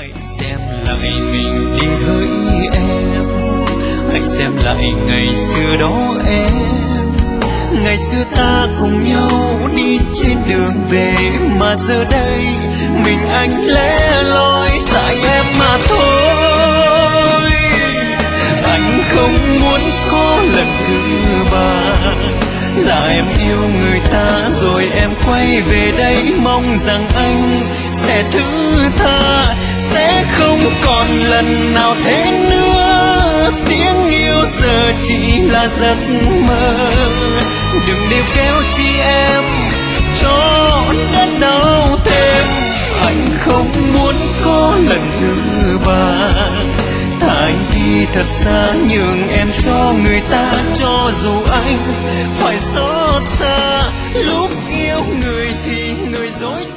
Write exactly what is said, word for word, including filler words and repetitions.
Hãy xem lại mình đi hỡi em, hãy xem lại ngày xưa đó em. Ngày xưa ta cùng nhau đi trên đường về, mà giờ đây mình anh lẻ loi tại em mà thôi. Anh không muốn có lần thứ ba là em yêu người ta rồi em quay về đây, mong rằng anh sẽ thứ tha, sẽ không còn lần nào thế nữa. Tiếng yêu giờ chỉ là giấc mơ, đừng níu kéo chi em cho đến đau thêm. Anh không muốn có lần thứ ba, thà anh đi thật xa nhường em cho người ta, cho dù anh phải xót xa lúc yêu người thì người dối.